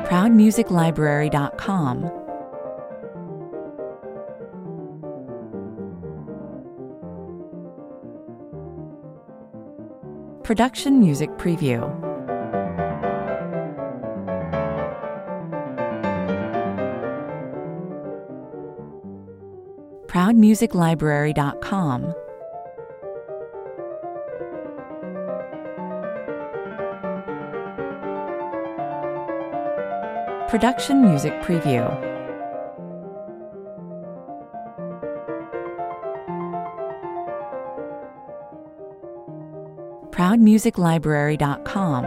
ProudMusicLibrary.com. Production Music Preview. ProudMusicLibrary.com. Production Music Preview. ProudMusicLibrary.com.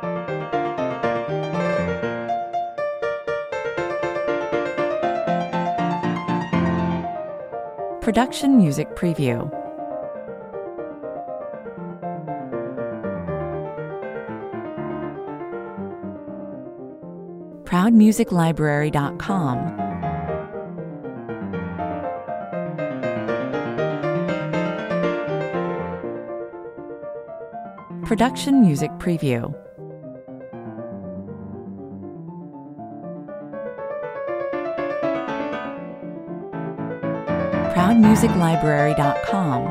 Production Music Preview. ProudMusicLibrary.com. Production Music Preview. ProudMusicLibrary.com.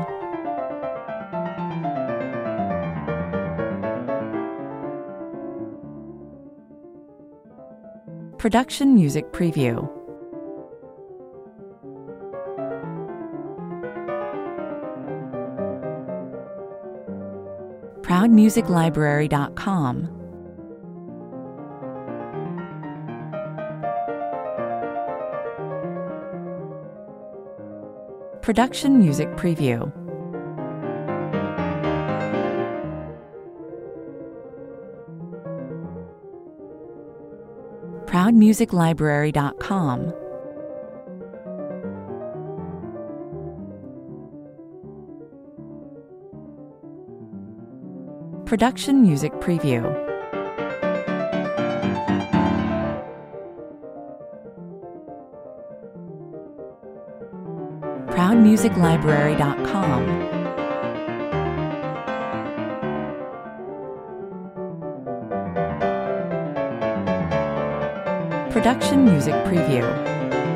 Production Music Preview. ProudMusicLibrary.com. Production Music Preview. ProudMusicLibrary.com. Production Music Preview. ProudMusicLibrary.com. Production Music Preview.